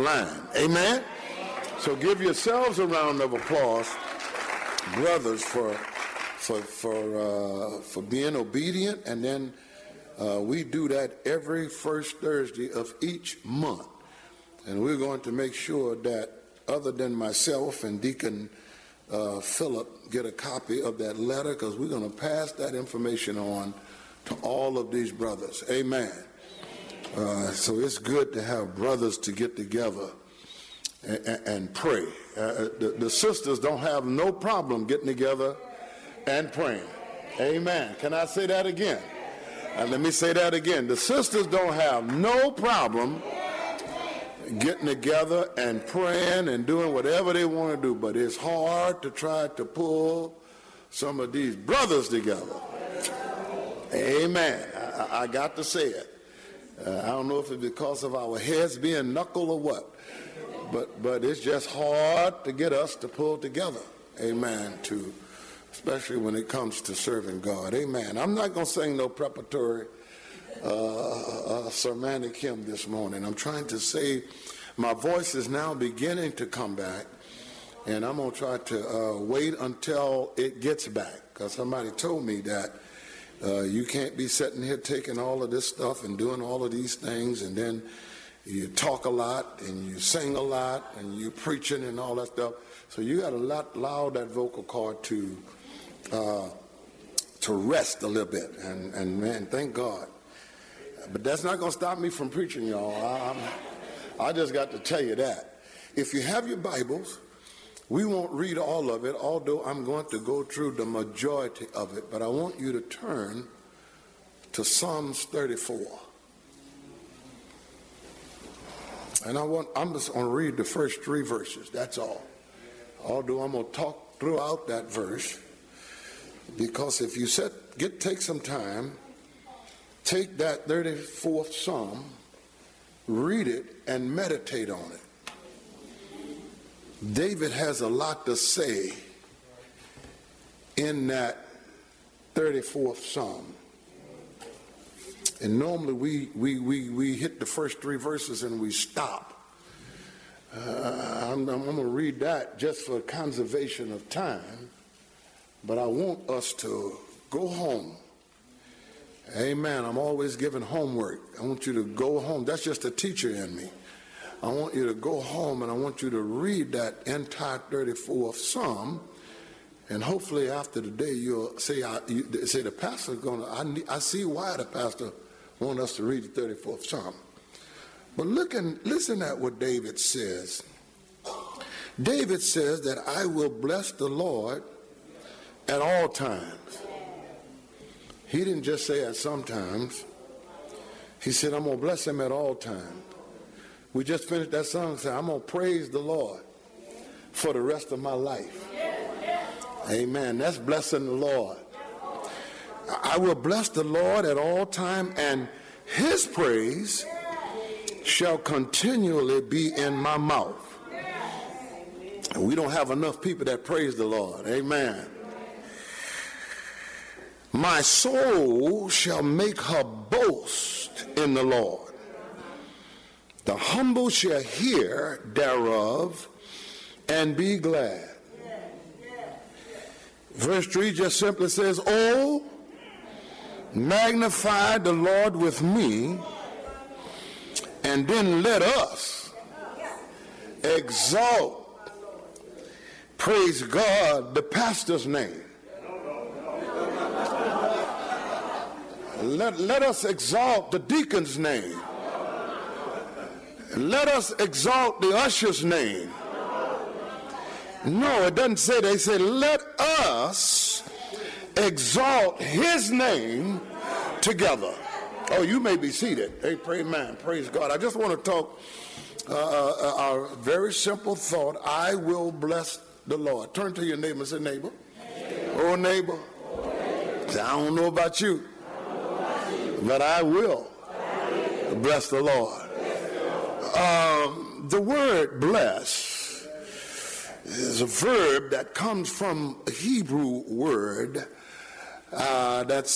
line. Amen? So give yourselves a round of applause, brothers, for being obedient. And then we do that every first Thursday of each month. And we're going to make sure that other than myself and Deacon Philip get a copy of that letter, because we're going to pass that information on to all of these brothers. Amen. So it's good to have brothers to get together and pray. The sisters don't have no problem getting together and praying. Amen. Can I say that again? Let me say that again. The sisters don't have no problem getting together and praying and doing whatever they want to do, but it's hard to try to pull some of these brothers together. Amen. I got to say it. I don't know if it's because of our heads being knuckled or what, but it's just hard to get us to pull together. Amen. Especially when it comes to serving God. Amen. I'm not going to sing no preparatory sermonic hymn this morning. I'm trying to say my voice is now beginning to come back, and I'm going to try to wait until it gets back, because somebody told me that you can't be sitting here taking all of this stuff and doing all of these things, and then you talk a lot and you sing a lot and you preaching and all that stuff. So you got to allow that vocal cord to rest a little bit, and man, thank God. But that's not going to stop me from preaching, y'all. I just got to tell you that. If you have your Bibles, we won't read all of it, although I'm going to go through the majority of it. But I want you to turn to Psalms 34. And I'm just going to read the first 3 verses, that's all. Although I'm going to talk throughout that verse, because if you take some time, take that 34th Psalm, read it, and meditate on it. David has a lot to say in that 34th Psalm. And normally we hit the first 3 verses and we stop. I'm going to read that just for conservation of time, but I want us to go home. Amen. I'm always giving homework. I want you to go home. That's just a teacher in me. I want you to go home and I want you to read that entire 34th Psalm, and hopefully after the day you'll say, the pastor's going to, I see why the pastor wants us to read the 34th Psalm. But listen at what David says. David says that I will bless the Lord at all times. He didn't just say at sometimes. He said, I'm going to bless him at all times. We just finished that song saying, I'm going to praise the Lord for the rest of my life. Amen. That's blessing the Lord. I will bless the Lord at all times, and his praise shall continually be in my mouth. And we don't have enough people that praise the Lord. Amen. My soul shall make her boast in the Lord. The humble shall hear thereof and be glad. Verse 3 just simply says, oh, magnify the Lord with me, and then let us exalt, praise God, the pastor's name. Let us exalt the deacon's name. Let us exalt the usher's name. No, it doesn't say that. They say, let us exalt his name together. Oh, you may be seated. Hey, man, praise God. I just want to talk a very simple thought. I will bless the Lord. Turn to your neighbor and say, neighbor. Oh, neighbor. I don't know about you, but I will bless the Lord. The word bless is a verb that comes from a Hebrew word that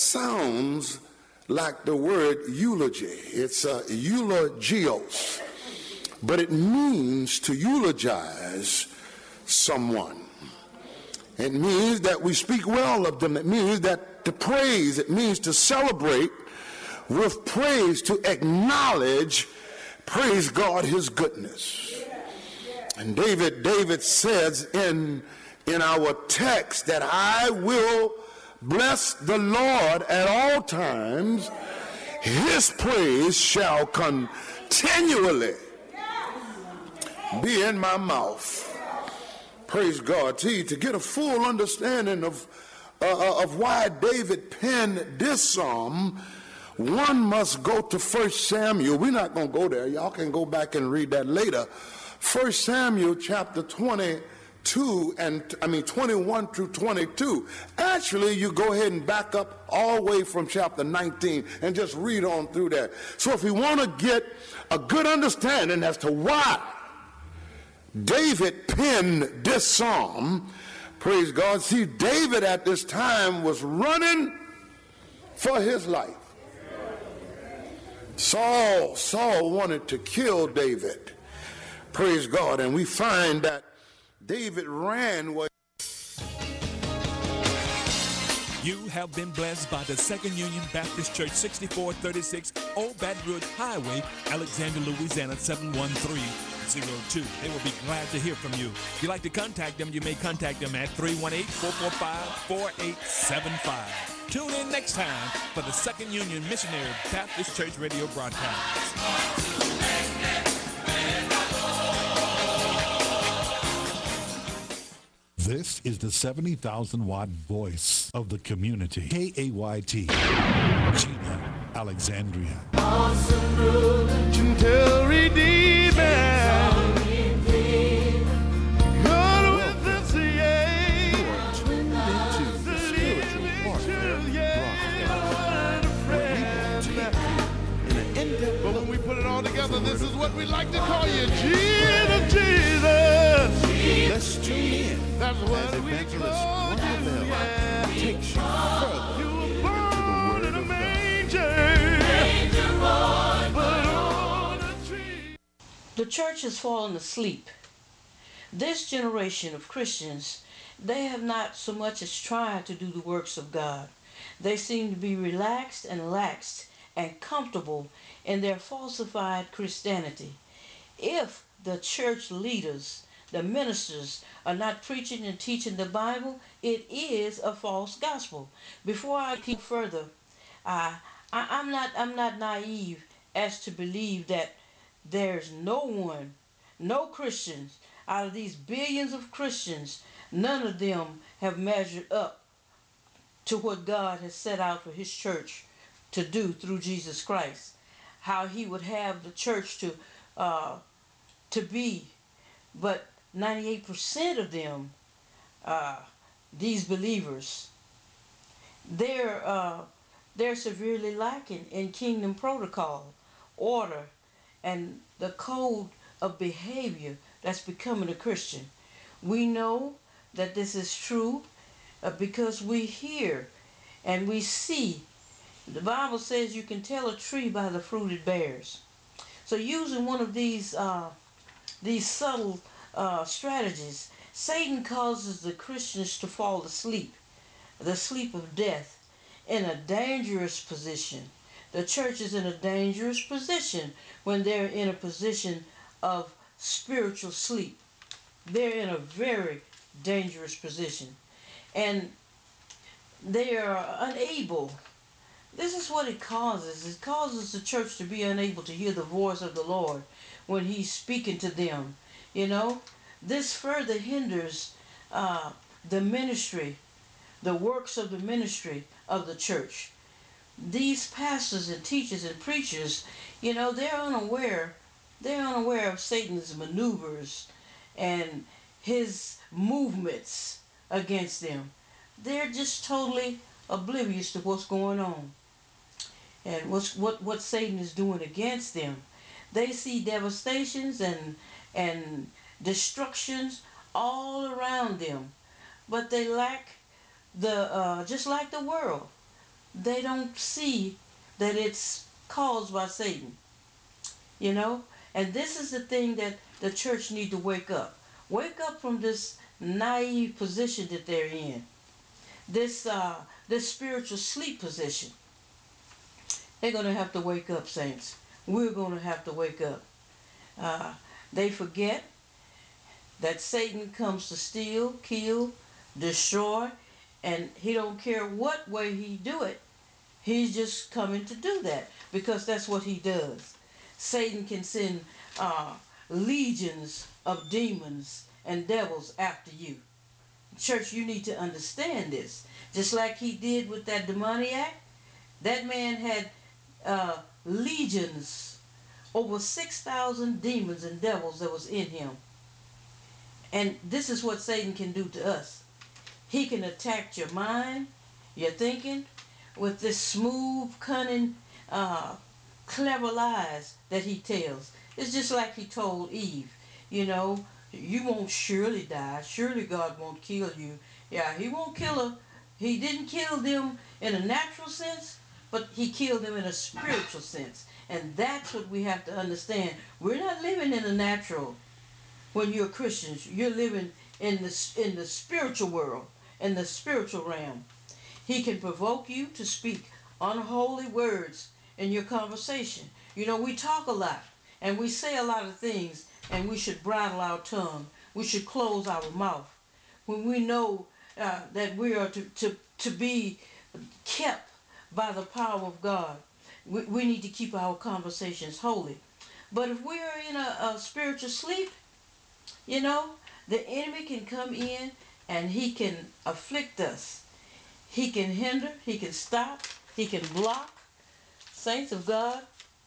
sounds like the word eulogy. It's eulogios. but it means to eulogize someone. It means that we speak well of them. It means that to praise, it means to celebrate with praise, to acknowledge, praise God, his goodness. And David says in our text that I will bless the Lord at all times. His praise shall continually be in my mouth. Praise God. To get a full understanding of why David penned this psalm, one must go to 1 Samuel. We're not going to go there. Y'all can go back and read that later. 1 Samuel chapter 21 through 22. Actually, you go ahead and back up all the way from chapter 19 and just read on through there. So if we want to get a good understanding as to why David penned this psalm, praise God. See, David at this time was running for his life. Saul wanted to kill David. Praise God. And we find that David ran where. You have been blessed by the Second Union Baptist Church, 6436 Old Baton Rouge Highway, Alexandria, Louisiana, 71302. They will be glad to hear from you. If you'd like to contact them, you may contact them at 318-445-4875. Tune in next time for the Second Union Missionary Baptist Church radio broadcast. This is the 70,000 watt voice of the community. KAYT, Gina, Alexandria. Awesome ruler, gentle redeemer. God with us, yeah. You are tuned into the Spiritual Warfare broadcast, where we will take you in an in-depth. But when we put it all together, this is what we like to call you, Jesus, Jesus. Let's tune in That's as what we Evangelist call Wanda you, Bell yeah. takes you further You were into the born in Word a of God. manger, but on a tree. The church has fallen asleep. This generation of Christians, they have not so much as tried to do the works of God. They seem to be relaxed and laxed and comfortable in their falsified Christianity. If the church leaders, the ministers, are not preaching and teaching the Bible, it is a false gospel. Before I go further, I'm not naive as to believe that there's no Christians out of these billions of Christians, none of them have measured up to what God has set out for his church to do through Jesus Christ. How he would have the church to be, but 98% of them, these believers, they're severely lacking in kingdom protocol, order, and the code of behavior that's becoming a Christian. We know that this is true because we hear and we see. The Bible says you can tell a tree by the fruit it bears. So using one of these subtle strategies, Satan causes the Christians to fall asleep, the sleep of death, in a dangerous position. The church is in a dangerous position when they're in a position of spiritual sleep. They're in a very dangerous position. And they are unable. This is what it causes. It causes the church to be unable to hear the voice of the Lord when he's speaking to them. You know, this further hinders the ministry, the works of the ministry of the church. These pastors and teachers and preachers, you know, they're unaware of Satan's maneuvers and his movements against them. They're just totally oblivious to what's going on and what Satan is doing against them. They see devastations and destructions all around them, but they lack the just like the world. They don't see that it's caused by Satan, you know, And this is the thing that the church need to wake up. Wake up from this naive position that they're in. This spiritual sleep position. They're going to have to wake up, saints. We're going to have to wake up. They forget that Satan comes to steal, kill, destroy, and he don't care what way he do it. He's just coming to do that because that's what he does. Satan can send legions of demons and devils after you. Church, you need to understand this. Just like he did with that demoniac, that man had legions, over 6,000 demons and devils that was in him. And this is what Satan can do to us. He can attack your mind, your thinking, with this smooth, cunning, clever lies that he tells. It's just like he told Eve, you know, you won't surely die. Surely God won't kill you. Yeah, he won't kill her. He didn't kill them in a natural sense, but he killed them in a spiritual sense. And that's what we have to understand. We're not living in the natural. When you're Christians, you're living in the spiritual world, in the spiritual realm. He can provoke you to speak unholy words in your conversation. You know, we talk a lot and we say a lot of things, and we should bridle our tongue. We should close our mouth. When we know that we are to be kept by the power of God, we need to keep our conversations holy. But if we are in a spiritual sleep, you know, the enemy can come in and he can afflict us. He can hinder, he can stop, he can block. Saints of God,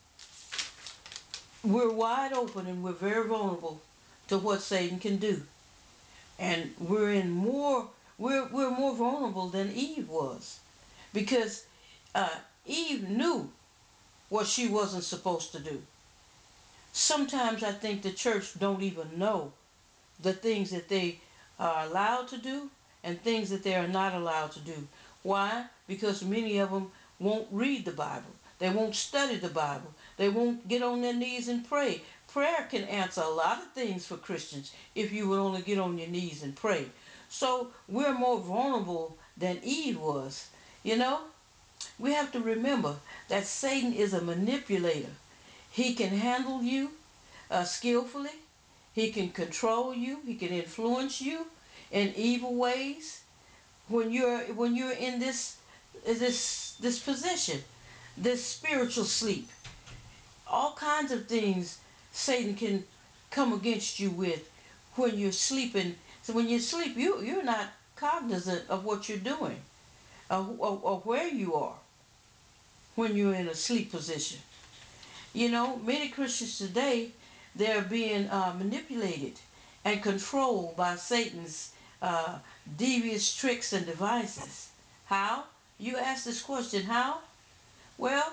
we're wide open and we're very vulnerable to what Satan can do. And we're more vulnerable than Eve was. Because Eve knew what she wasn't supposed to do. Sometimes I think the church don't even know the things that they are allowed to do and things that they are not allowed to do. Why? Because many of them won't read the Bible. They won't study the Bible. They won't get on their knees and pray. Prayer can answer a lot of things for Christians if you would only get on your knees and pray. So we're more vulnerable than Eve was. You know, we have to remember that Satan is a manipulator. He can handle you skillfully. He can control you. He can influence you in evil ways. When you're in this position, this spiritual sleep, all kinds of things Satan can come against you with when you're sleeping. So when you sleep, you're not cognizant of what you're doing, or where you are when you're in a sleep position. You know, many Christians today, they're being manipulated and controlled by Satan's devious tricks and devices. How? You ask this question, how? Well,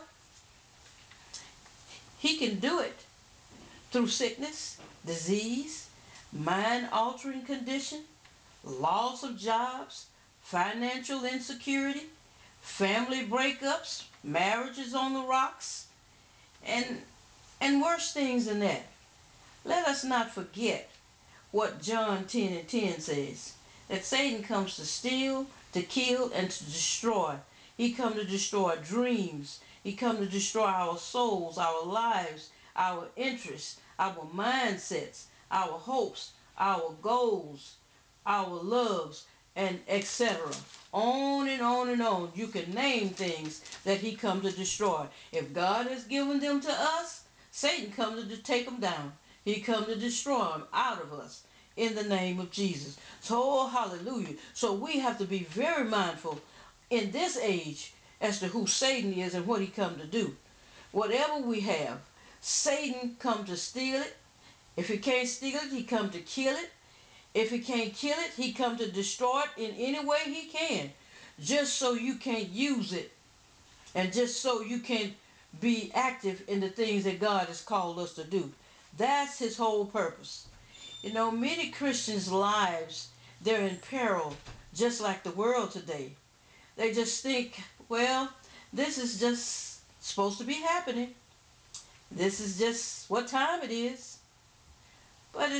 he can do it through sickness, disease, mind-altering condition, loss of jobs, financial insecurity, family breakups, marriages on the rocks, and worse things than that. Let us not forget what John 10:10 says, that Satan comes to steal, to kill, and to destroy. He comes to destroy dreams. He comes to destroy our souls, our lives, our interests, our mindsets, our hopes, our goals, our loves, and etc. On and on and on. You can name things that he comes to destroy. If God has given them to us, Satan comes to take them down. He comes to destroy them out of us in the name of Jesus. So, oh, hallelujah. So we have to be very mindful in this age as to who Satan is and what he come to do. Whatever we have, Satan come to steal it. If he can't steal it, he come to kill it. If he can't kill it, he come to destroy it in any way he can, just so you can't use it and just so you can be active in the things that God has called us to do. That's his whole purpose. You know, many Christians' lives, they're in peril, just like the world today. They just think, well, this is just supposed to be happening. This is just what time it is. But